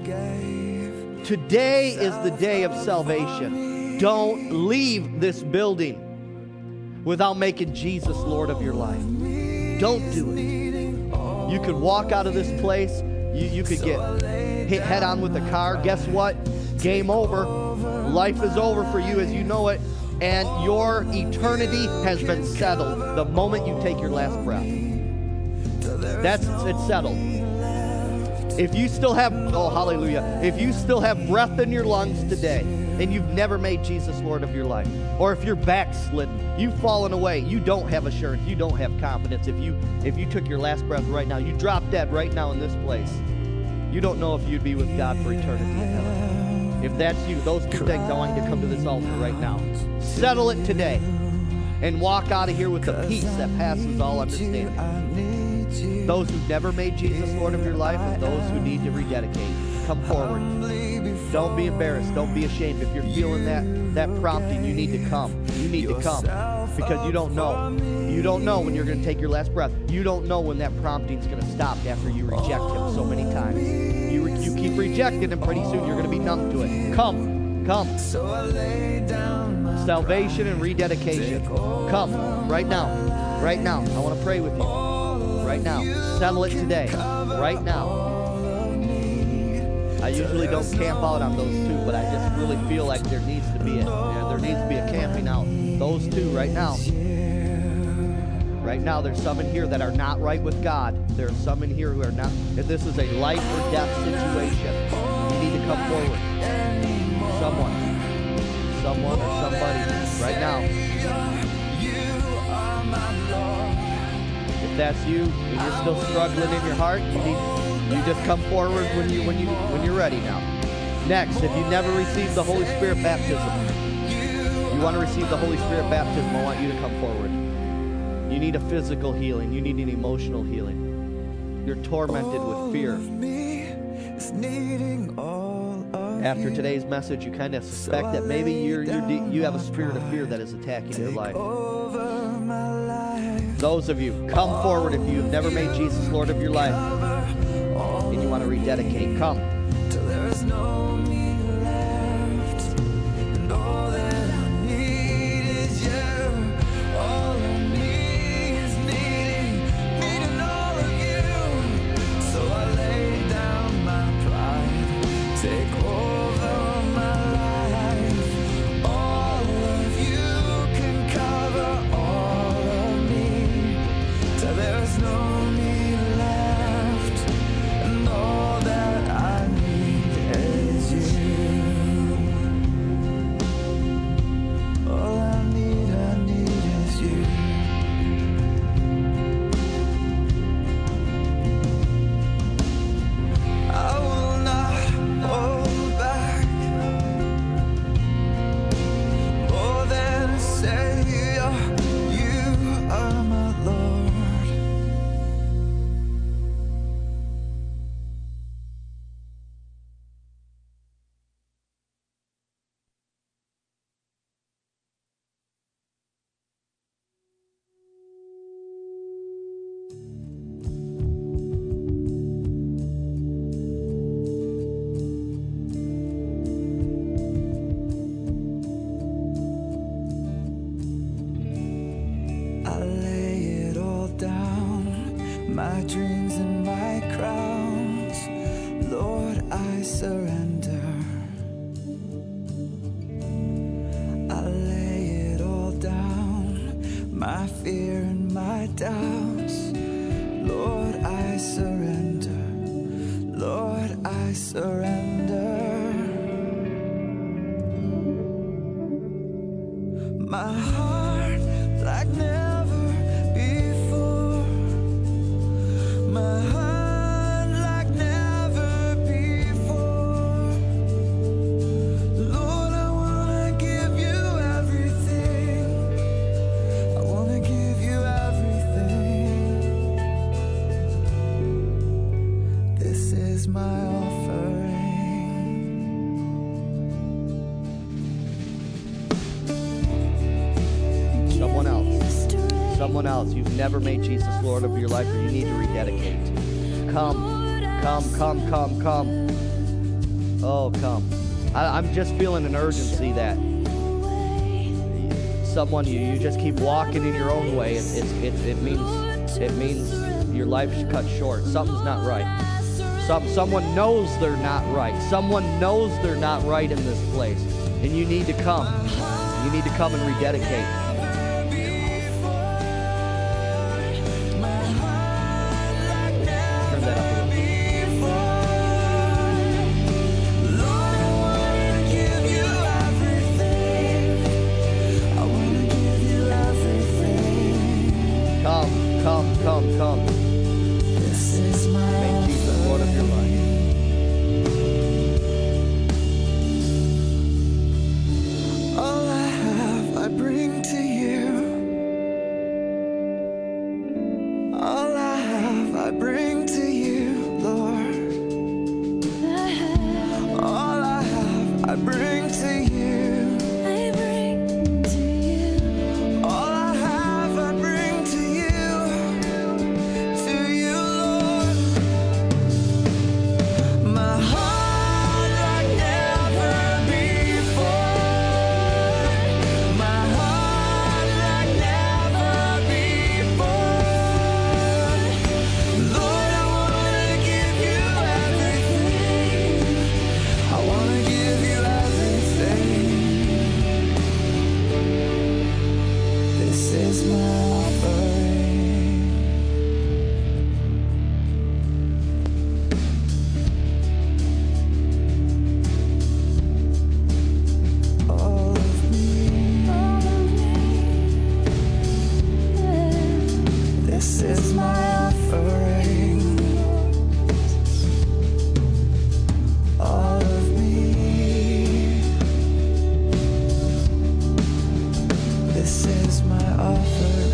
Today is the day of salvation. Don't leave this building without making Jesus Lord of your life. Don't do it. You could walk out of this place. You, you could get hit head on with a car. Guess what? Game over. Life is over for you as you know it. And your eternity has been settled the moment you take your last breath. That's, it's settled. If you still have, oh, hallelujah. If you still have breath in your lungs today and you've never made Jesus Lord of your life, or if you're backslidden, you've fallen away, you don't have assurance, you don't have confidence. If you if you took your last breath right now, you drop dead right now in this place, you don't know if you'd be with God for eternity in heaven. If that's you, those two things, I want you to come to this altar right now. Settle it today and walk out of here with the peace that passes all understanding. Those who've never made Jesus Lord of your life and those who need to rededicate, come forward. Don't be embarrassed. Don't be ashamed. If you're feeling that, that prompting, you need to come. You need to come because you don't know. You don't know when you're going to take your last breath. You don't know when that prompting's going to stop after you reject Him so many times. You, re- you keep rejecting Him, pretty soon you're going to be numb to it. Come. Come. Salvation and rededication. Come. Right now. Right now. I want to pray with you. Right now. Settle it today. Right now. I usually don't camp out on those two, but I just really feel like there needs to be a, yeah, there needs to be a camping out. Those two right now. Right now, there's some in here that are not right with God. There are some in here who are not. If this is a life or death situation, you need to come forward. Someone. Someone or somebody right now. If that's you and you're still struggling in your heart, you need you just come forward when you when you when you're ready now. Next, if you never received the Holy Spirit baptism, you want to receive the Holy Spirit baptism, I want you to come forward. You need a physical healing, you need an emotional healing. You're tormented with fear. After today's message, you kind of suspect that maybe you're, you're de- you have a spirit of fear that is attacking your life. Those of you, come forward if you have never made Jesus Lord of your life and you want to rededicate. Come. My dreams and my crowns, Lord, I surrender. I lay it all down, my fear and my doubts, Lord, I surrender. Lord, I surrender. My heart like never before. My heart like never before. Lord, I wanna give you everything. someone else, you've never made Jesus Lord of your life, or you need to rededicate. Come, come, come, come, come. Oh, come. I, I'm just feeling an urgency that someone, you, you just keep walking in your own way. It, it, it, it means it means your life's cut short. Something's not right. Some, someone knows they're not right. Someone knows they're not right in this place. And you need to come. You need to come and rededicate. Turn that up a little bit. Come, come, come, come. This is my Make Jesus Lord of your life. all I have, I bring to you. All I have, I bring to you, Lord. All I have, I bring to you. I bring to you. All I have, I bring to you. To you, Lord. My heart like never before. My heart like never before. Lord, I wanna give you everything. I wanna give you everything. This is my offering. All of me. This is my offering. All of me. This is my offering.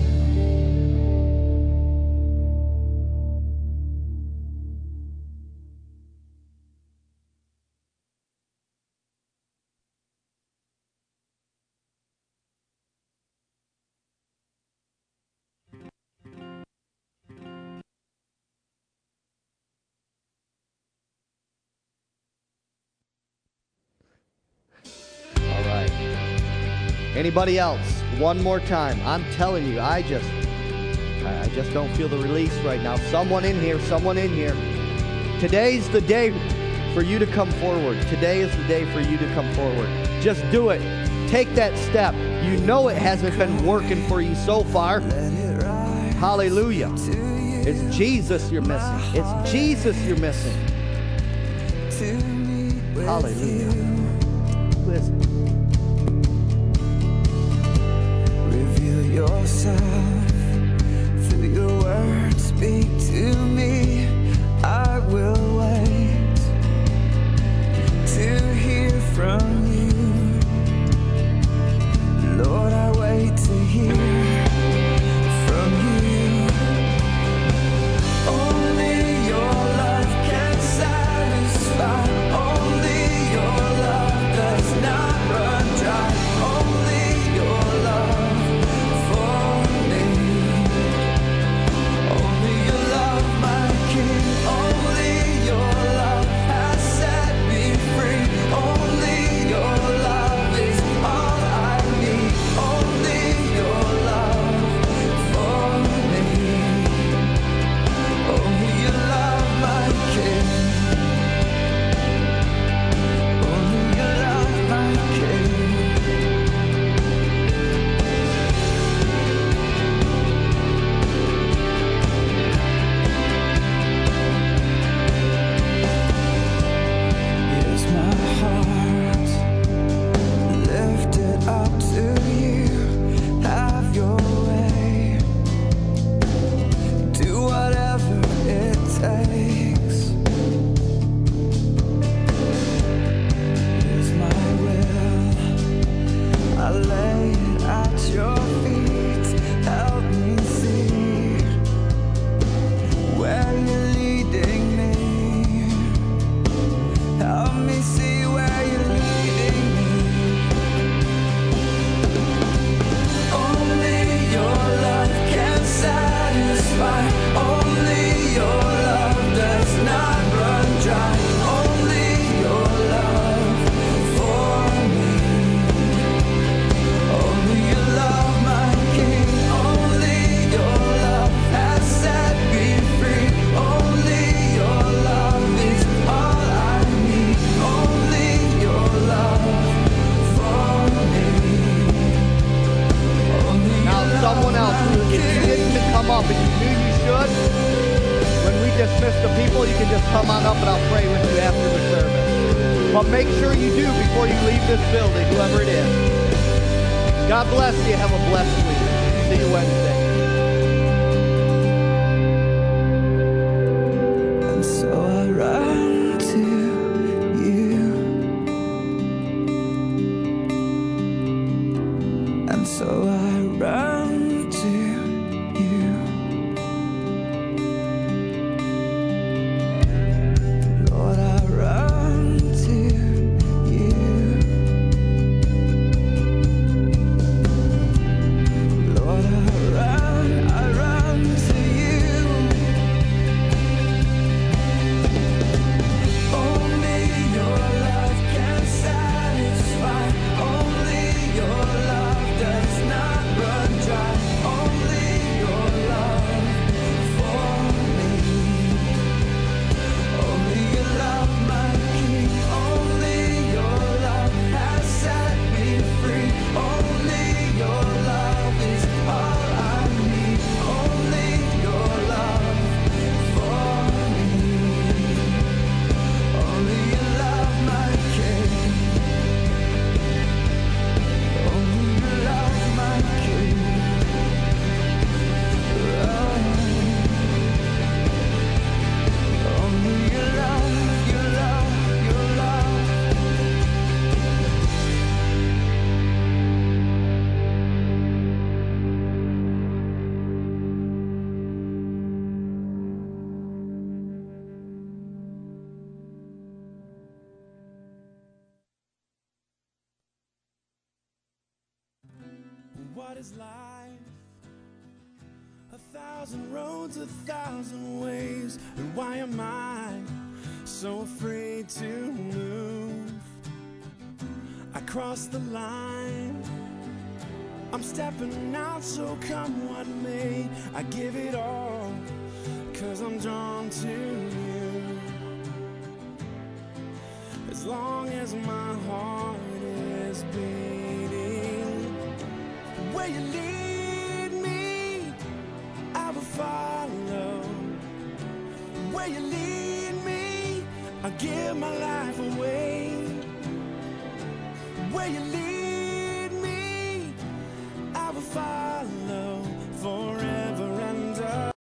All right. Anybody else? One more time. I'm telling you, I just, I I just don't feel the release right now. Someone in here, someone in here. Today's the day for you to come forward. Today is the day for you to come forward. Just do it. Take that step. You know it hasn't been working for you so far. Let it rise Hallelujah. to you. It's Jesus you're missing. It's Jesus you're missing. To meet with Hallelujah. you. Listen. Reveal yourself through your words. Speak to me. I will wait to hear from you. Lord, I wait to hear from you. Only your love can satisfy. Only your love does not run dry. Only your love for me. Only your love, my King. Only your I'll pray with you after the service. But make sure you do before you leave this building, whoever it is. God bless you. Have a blessed week. See you Wednesday. And so I run to you, and so I run to you. Lord, I run to you. Lord, I run, I run to you. Only your love can satisfy. Only your love does not run dry. Only your love for me. Only your love, my King. Only your love has set me free. Only your love is all I need. Only your love for me. Only your love, my King. Only your love, my King. Oh. Only your love, your love, your love. What is life? A thousand roads, a thousand ways. And why am I so afraid to move? I crossed the line. I'm stepping out, so come what may. I give it all, cause I'm drawn to you. As long as my heart is beating, where you lead me, I will follow. Where you lead me, I'll give my life away. Where you lead